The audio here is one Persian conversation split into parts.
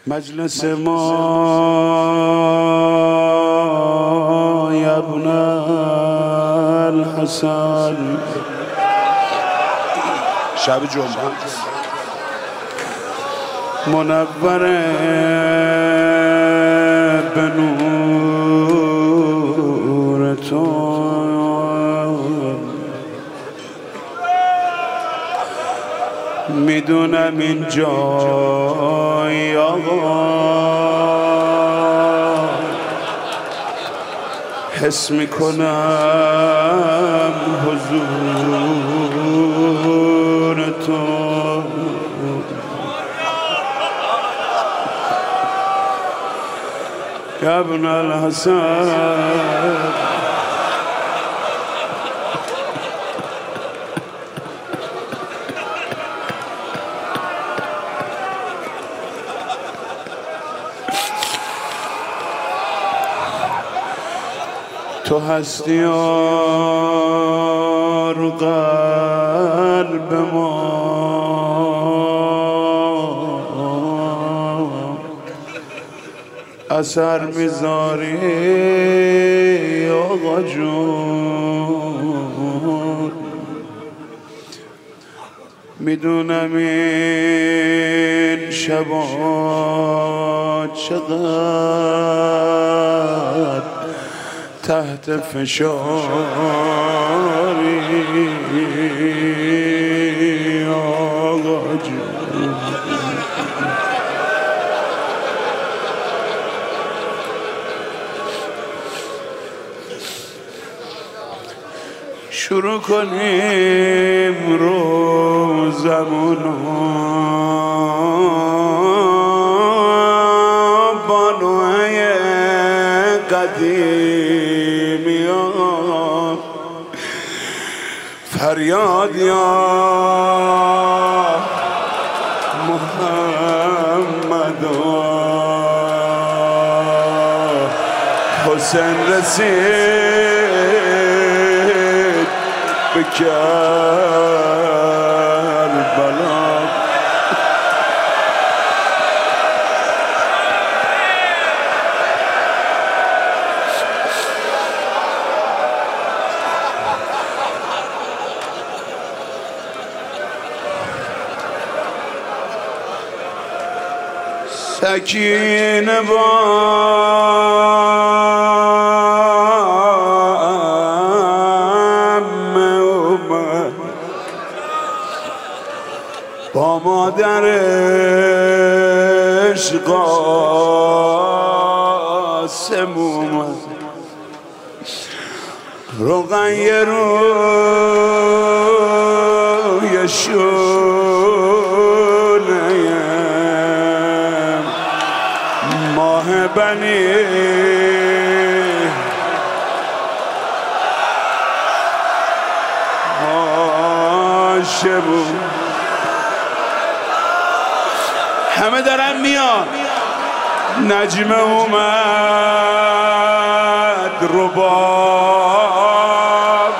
مجلس ما یا ابن الحسن شب جمعه منور به نور تو میدونم این جای آقا حس میکنم حضور تو یا ابن الحسن تو هستی یار قلب ما اثر میذاری آقا جون میدونم این شبا چقدر تحت فشاری آقا جون شروع کنیم روزمونو بانوهای قدیمی ها فریاد یا محمد حسین رسید به کربلا سکینه با مادرش قاسم اومد رقیه روی شونه ماه بنی هاشم همه دارن میان نجمه اومد رباب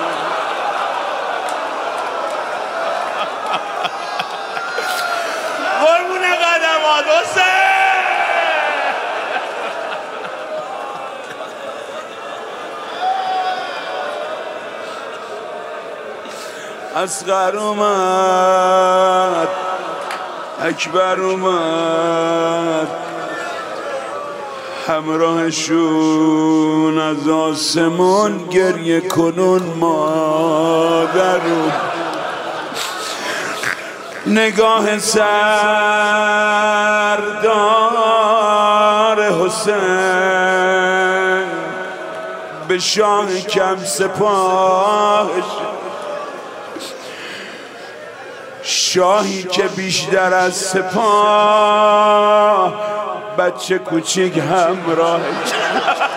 قربون قدمات حسین اصغر اومد اکبر اومد همراهشون از آسمون گریه کنون مادرون نگاه سردار حسین به شاه کم سپاهش شاهی که بیشتر از سپاه بچه کوچیک همراهش